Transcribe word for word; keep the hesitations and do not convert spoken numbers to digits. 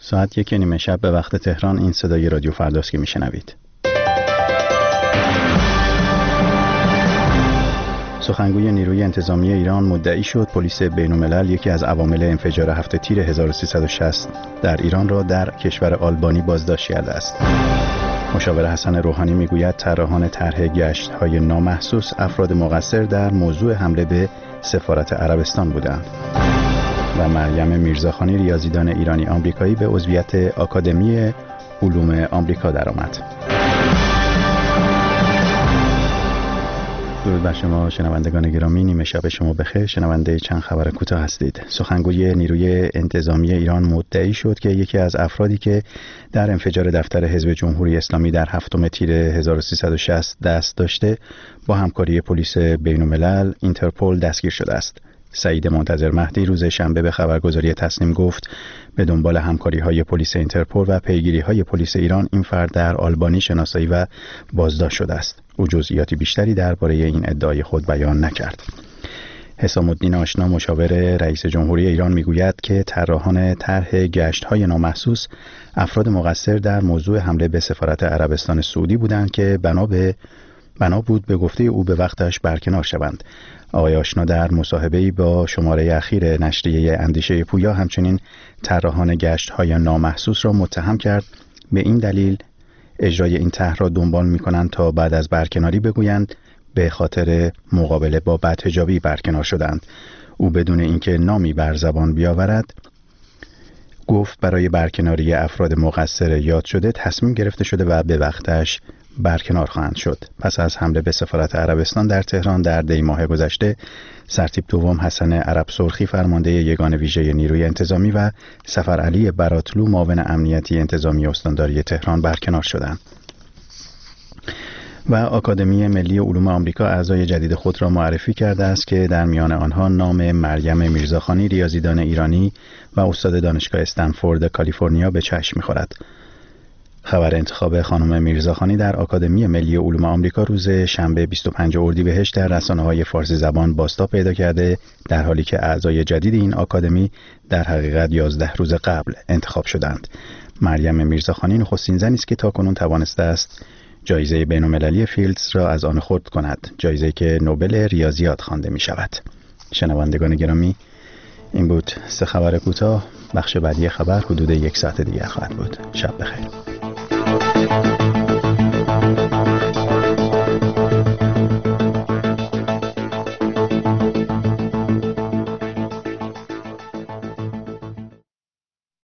ساعت یک نیمه شب به وقت تهران این صدای رادیو فرداست که میشنوید. سخنگوی نیروی انتظامی ایران مدعی شد پلیس بین‌الملل یکی از عوامل انفجار هفت تیر هزار و سیصد و شصت در ایران را در کشور آلبانی بازداشت کرده است. مشاور حسن روحانی میگوید طراحان طرح گشت‌های نامحسوس افراد مقصر در موضوع حمله به سفارت عربستان بودند. و مریم میرزاخانی ریاضیدان ایرانی آمریکایی به عضویت آکادمی علوم آمریکا درآمد. درود بر شما شنوندگان گرامی، نیمه شب شما بخیر. شنونده چند خبر کوتاه هستید. سخنگوی نیروی انتظامی ایران مدعی شد که یکی از افرادی که در انفجار دفتر حزب جمهوری اسلامی در هفتم تیر هزار و سیصد و شصت دست داشته با همکاری پلیس بین‌الملل اینترپل دستگیر شده است. سعید منتظر مهدی روز شنبه به خبرگزاری تسنیم گفت به دنبال همکاری‌های پلیس اینترپل و پیگیری‌های پلیس ایران این فرد در آلبانی شناسایی و بازداشت شده است. او جزئیاتی بیشتری درباره این ادعای خود بیان نکرد. حسام الدین آشنا مشاور رئیس جمهوری ایران میگوید که طراحان طرح گشت‌های نامحسوس افراد مقصر در موضوع حمله به سفارت عربستان سعودی بودند که بنا به بنا بود به گفته او به وقتش برکنار شوند. آقای آشنا در مصاحبه‌ای با شماره اخیر نشریه اندیشه پویا همچنین طراحان گشت‌های نامحسوس را متهم کرد به این دلیل اجرای این طرح را دنبال می‌کنند تا بعد از برکناری بگویند به خاطر مقابله با بدحجابی برکنار شدند. او بدون اینکه نامی بر زبان بیاورد گفت برای برکناری افراد مقصر یاد شده تصمیم گرفته شده و به وقتش برکنار خواهند شد. پس از حمله به سفارت عربستان در تهران در دی ماه گذشته، سرتیپ دوم حسن عرب سرخی فرمانده یگان ویژه نیروی انتظامی و سفر علی براتلو معاون امنیتی انتظامی استانداری تهران برکنار شدند. و آکادمی ملی علوم آمریکا اعضای جدید خود را معرفی کرده است که در میان آنها نام مریم میرزاخانی ریاضیدان ایرانی و استاد دانشگاه استنفورد کالیفرنیا به چشم می‌خورد. خبر انتخاب خانم میرزاخانی در آکادمی ملی علوم آمریکا روز شنبه بیست و پنجم اردیبهشت در رسانه‌های فارسی زبان بازتاب پیدا کرده، در حالی که اعضای جدید این آکادمی در حقیقت یازده روز قبل انتخاب شدند. مریم میرزاخانی نخستین زنی است که تاکنون توانسته است جایزه بین‌المللی فیلدز را از آن خود کند، جایزه‌ای که نوبل ریاضیات خوانده می شود. شنوندگان گرامی، این بود سه خبر کوتاه. بخش بعدی خبر حدود یک ساعت دیگر خواهد بود. شب بخیر.